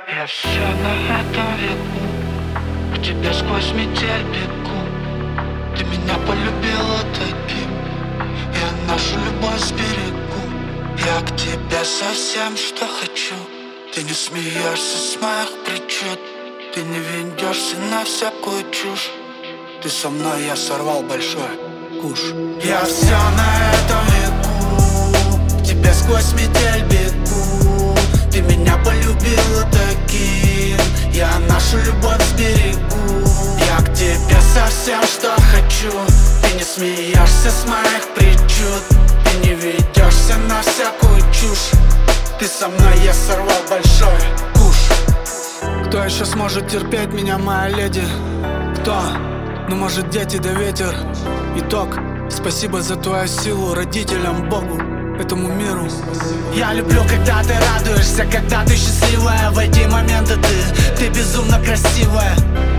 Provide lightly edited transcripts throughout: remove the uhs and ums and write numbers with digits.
Я все на этом веку к тебе сквозь метель бегу. Ты меня полюбила таким, я нашу любовь сберегу. Я к тебе совсем что хочу. Ты не смеешься с моих причуд, ты не ведешься на всякую чушь. Ты со мной, я сорвал большой куш. Я все на этом веку к тебе сквозь метель бегу. Ты меня полюбила таким, я нашу любовь сберегу. Я к тебе совсем что хочу. Ты не смеешься с моих причуд, ты не ведешься на всякую чушь. Ты со мной, я сорвал большой куш. Кто еще сможет терпеть меня, моя леди? Кто? Ну может дети да ветер. Итог. Спасибо за твою силу родителям, Богу, этому миру. Я люблю, когда ты радуешься, когда ты счастливая. В эти моменты ты безумно красивая.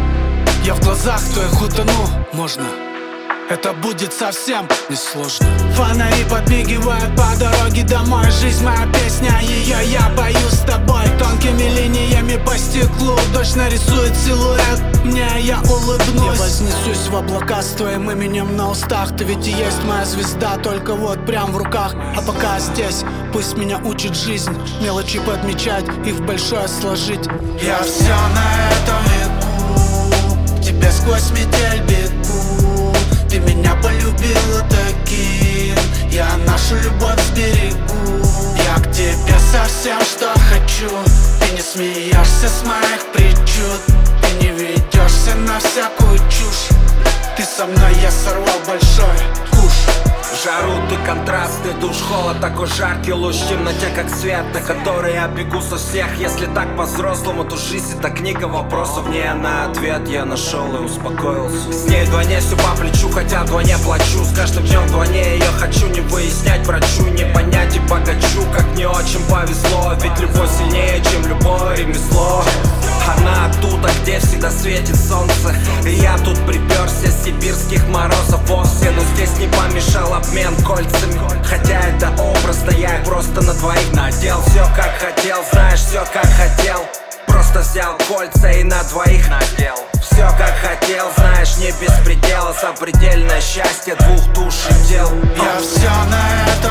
Я в глазах твоих утону, можно. Это будет совсем несложно. Фонари подмигивают по дороге домой. Жизнь моя песня, ее я пою с тобой. Тонкими линиями по стеклу дождь нарисует силуэт. Мне я улыбнусь. Я вознесусь в облака с твоим именем на устах. Ты ведь и есть моя звезда, только вот прям в руках. А пока здесь, пусть меня учит жизнь мелочи подмечать и в большое сложить. Я все на этом веку к тебе сквозь метель бегу. Ты меня полюбила таким, я нашу любовь сберегу. Я к тебе совсем что хочу. Ты не смеешься с моих причуд, ты не ведешься на всякую чушь. Ты со мной, я сорвал большой куш. Жару ты контрастный душ, холод такой жаркий луч. В темноте как свет, на который я бегу со всех. Если так по-взрослому, то жизнь это книга вопросов. Не на ответ я нашел и успокоился. С ней вдвойне все по плечу, хотя вдвойне плачу. С каждым днем вдвойне ее хочу. Не выяснять врачу, не понять и богачу. Как не очень повезло, ведь любовь сильнее, чем любое ремесло. Она оттуда, где всегда светит солнце. И я тут приперся с сибирских морозов вовсе. Но здесь не помешал обмен кольцами. Хотя это образно, я их просто на двоих надел. Все как хотел, знаешь, все как хотел. Просто взял кольца и на двоих надел. Все как хотел, знаешь, не без предела. Запредельное счастье двух душ и тел. Я все на этом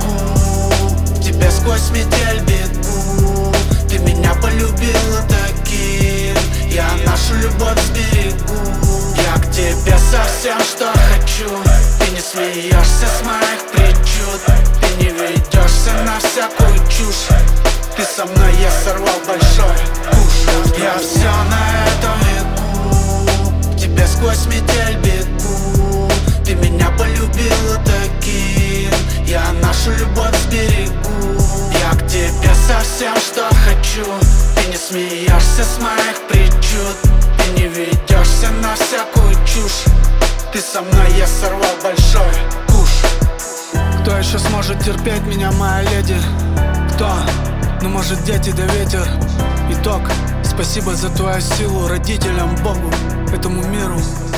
веку к тебе сквозь метель бегу. Ты меня полюбила таким, я нашу любовь сберегу. Я к тебе совсем что хочу. Ты не смеешься с моих причуд, ты не ведешься на всякую чушь. Ты со мной, я сорвал большой куш. Я все на этом веку к тебе сквозь метель бегу. Ты меня полюбила таким, я нашу любовь сберегу. Я к тебе совсем что хочу. Ты не смеешься с моих причуд, ты не ведешься на всякую чушь. Ты со мной, я сорвал большой куш. Кто еще сможет терпеть меня, моя леди? Кто? Ну может дети да ветер. Итог. Спасибо за твою силу родителям, Богу, этому миру.